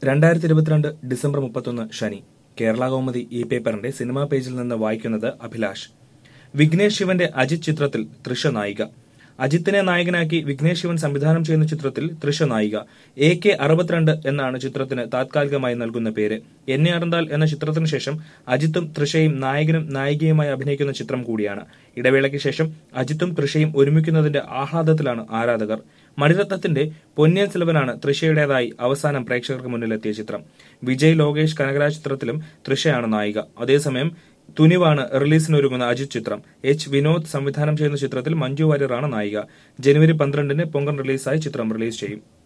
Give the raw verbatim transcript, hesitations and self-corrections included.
രണ്ടായിരത്തി ഇരുപത്തിരണ്ട് ഡിസംബർ മുപ്പത്തൊന്ന് ശനി. കേരള കൗമുദി ഈ പേപ്പറിന്റെ സിനിമാ പേജിൽ നിന്ന് വായിക്കുന്നത് അഭിലാഷ്. വിഘ്നേഷ് ശിവന്റെ അജിത് ചിത്രത്തിൽ തൃഷ നായിക. അജിത്തിനെ നായകനാക്കി വിഘ്നേഷ് ശിവൻ സംവിധാനം ചെയ്യുന്ന ചിത്രത്തിൽ തൃഷ നായിക. എ കെ അറുപത്തിരണ്ട് എന്നാണ് ചിത്രത്തിന് താത്കാലികമായി നൽകുന്ന പേര്. എന്നെ അറിന്താൽ എന്ന ചിത്രത്തിനു ശേഷം അജിത്തും തൃഷയും നായകനും നായികയുമായി അഭിനയിക്കുന്ന ചിത്രം കൂടിയാണ്. ഇടവേളയ്ക്ക് ശേഷം അജിത്തും തൃഷയും ഒരുമിക്കുന്നതിന്റെ ആഹ്ലാദത്തിലാണ് ആരാധകർ. മണിരത്നത്തിന്റെ പൊന്നിയൻ സെൽവനാണ് തൃഷയുടേതായി അവസാനം പ്രേക്ഷകർക്ക് മുന്നിലെത്തിയ ചിത്രം. വിജയ് ലോകേഷ് കനകരാജ് ചിത്രത്തിലും തൃഷയാണ് നായിക. അതേസമയം തുനിവാണ് റിലീസിനൊരുങ്ങുന്ന അജിത് ചിത്രം. എച്ച് വിനോദ് സംവിധാനം ചെയ്യുന്ന ചിത്രത്തിൽ മഞ്ജു വാര്യറാണ് നായിക. ജനുവരി പന്ത്രണ്ടിന് പൊങ്കൻ റിലീസായി ചിത്രം റിലീസ് ചെയ്യും.